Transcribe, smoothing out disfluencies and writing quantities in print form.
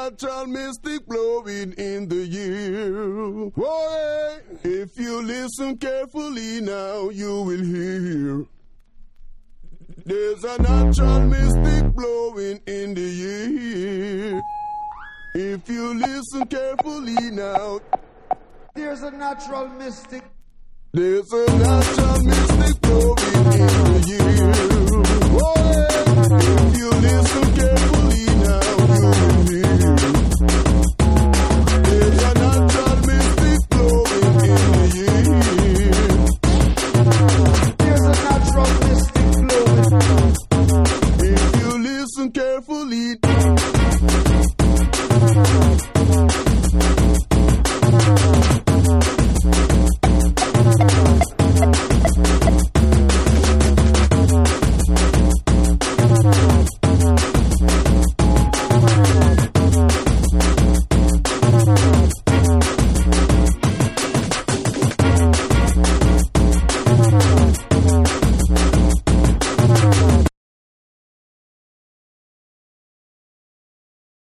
natural mystic blowing in the year. Boy, if you listen carefully now, you will hear. There's a natural mystic blowing in the year. If you listen carefully now, there's a natural mystic. There's a natural mystic blowing in the year. Boy, if you listen carefully now, you will hear. There's a natural mystic blowing in the year. There's a natural mystic blowing. If you listen carefully.